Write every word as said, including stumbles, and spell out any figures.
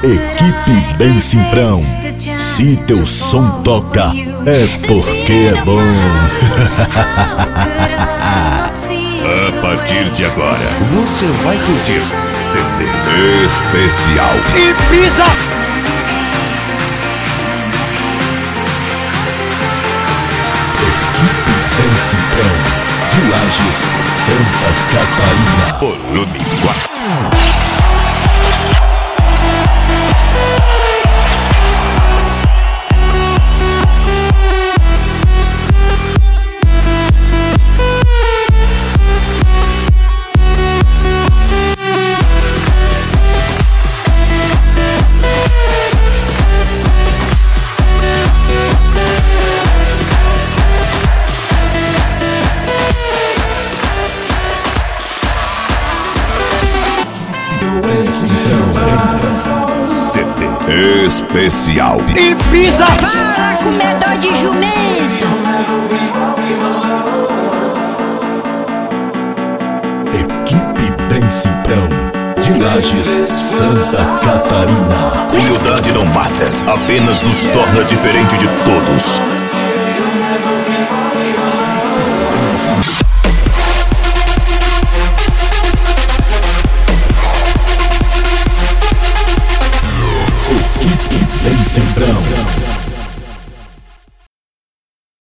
Equipe Bem Simprão. Se teu som toca, é porque é bom. A partir de agora, você vai curtir C D especial Ibiza. Equipe Bem Simprão, de Lages, Santa Catarina. Volume quatro. C D especial Ibiza. Para, comedor de jumento. Equipe Bem Simprão, de Lages, Santa Catarina. Humildade não mata, apenas nos torna diferente de todos.